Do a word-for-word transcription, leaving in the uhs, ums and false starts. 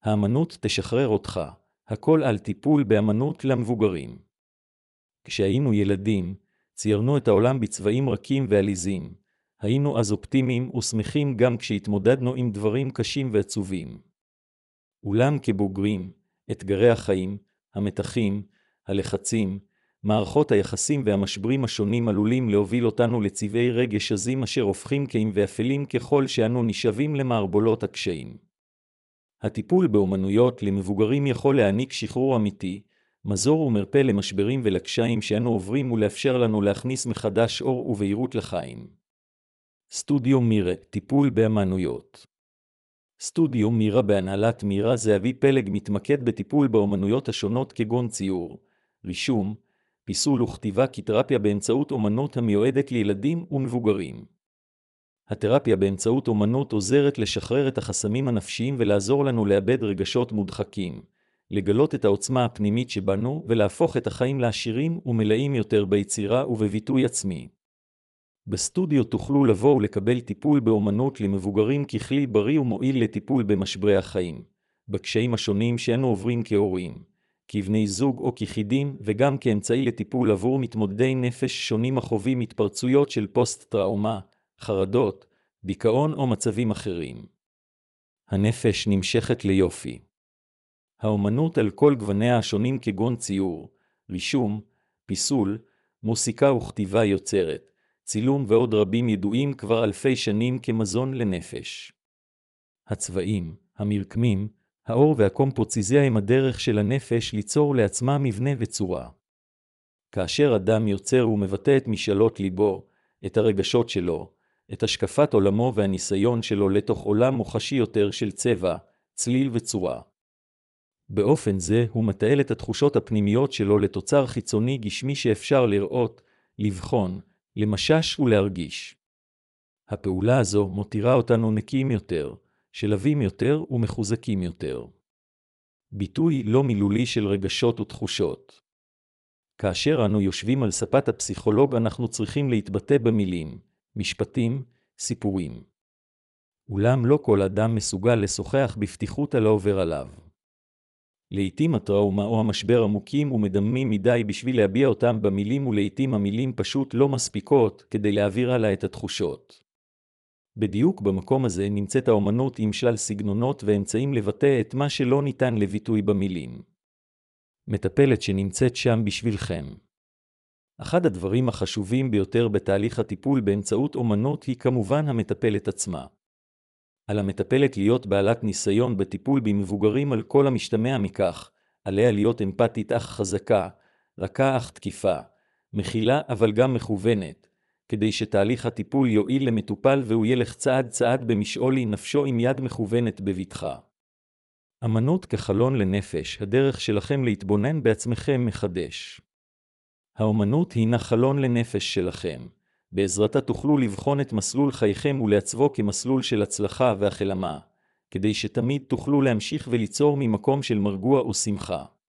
האמנות תשחרר אותך, הכל על טיפול באמנות למבוגרים. כשהיינו ילדים, ציירנו את העולם בצבעים רכים ועליזים. היינו אז אופטימיים ושמחים גם כשהתמודדנו עם דברים קשים ועצובים. אולם כבוגרים, אתגרי החיים, המתחים, הלחצים, מערכות היחסים והמשברים השונים עלולים להוביל אותנו לצבעי רגש עזים אשר הופכים קיים ואפלים ככל שאנו נשאבים למערבולות הקשיים. הטיפול באומנויות למבוגרים יכול להעניק שחרור אמיתי, מזור ומרפא למשברים ולקשיים שאנו עוברים ולאפשר לנו להכניס מחדש אור ובהירות לחיים. סטודיו מירה, טיפול באמנויות. סטודיו מירה בהנהלת מירה זהבי פלג מתמקד בטיפול באומנויות השונות כגון ציור, רישום, פיסול וכתיבה כתרפיה באמצעות אומנות המיועדת לילדים ומבוגרים. התרפיה באמצעות אומנות עוזרת לשחרר את החסמים הנפשיים ולעזור לנו לאבד רגשות מודחקים, לגלות את העוצמה הפנימית שבנו ולהפוך את החיים לעשירים ומלאים יותר ביצירה ובביטוי עצמי. בסטודיו תוכלו לבוא ולקבל טיפול באומנות למבוגרים ככלי בריא ומועיל לטיפול במשברי החיים, בקשיים השונים שאנו עוברים כהורים, כבני זוג או כיחידים, וגם כאמצעי לטיפול עבור מתמודדי נפש שונים החווים התפרצויות של פוסט-טראומה, חרדות, דיכאון או מצבים אחרים. הנפש נמשכת ליופי. האומנות על כל גווניה השונים כגון ציור, רישום, פיסול, מוסיקה וכתיבה יוצרת, צילום ועוד רבים ידועים כבר אלפי שנים כמזון לנפש. הצבעים, המרקמים, האור והקומפוציזיה הם הדרך של הנפש ליצור לעצמה מבנה וצורה. כאשר אדם יוצר ומבטא את משאלות ליבו, את הרגשות שלו, את השקפת עולמו והניסיון שלו לתוך עולם מוחשי יותר של צבע, צליל וצורה. באופן זה הוא מתעל את התחושות הפנימיות שלו לתוצר חיצוני גשמי שאפשר לראות, לבחון, למשש ולהרגיש. הפעולה הזו מותירה אותנו נקיים יותר, שלבים יותר ומחוזקים יותר. ביטוי לא מילולי של רגשות ותחושות. כאשר אנו יושבים על ספת הפסיכולוג אנחנו צריכים להתבטא במילים, משפטים, סיפורים. אולם לא כל אדם מסוגל לשוחח בפתיחות על העובר עליו. לעתים הטראומה או המשבר עמוקים ומדממים מדי בשביל להביע אותם במילים, ולעתים המילים פשוט לא מספיקות כדי להעביר עליה את התחושות. בדיוק במקום הזה נמצאת האומנות עם שלל סגנונות ואמצעים לבטא את מה שלא ניתן לביטוי במילים. מטפלת שנמצאת שם בשבילכם. אחד הדברים החשובים ביותר בתהליך הטיפול באמצעות אומנות היא כמובן המטפלת עצמה. על המטפלת להיות בעלת ניסיון בטיפול במבוגרים על כל המשתמע מכך, עליה להיות אמפתית אך חזקה, רכה אך תקיפה, מכילה אבל גם מכוונת, כדי שתהליך הטיפול יועיל למטופל והוא ילך צעד צעד במשעולי נפשו עם יד מכוונת בבטחה. אמנות כחלון לנפש, הדרך שלכם להתבונן בעצמכם מחדש. האומנות הינה חלון לנפש שלכם. בעזרתה תוכלו לבחון את מסלול חייכם ולעצבו כמסלול של הצלחה והחלמה, כדי שתמיד תוכלו להמשיך וליצור ממקום של מרגוע ושמחה.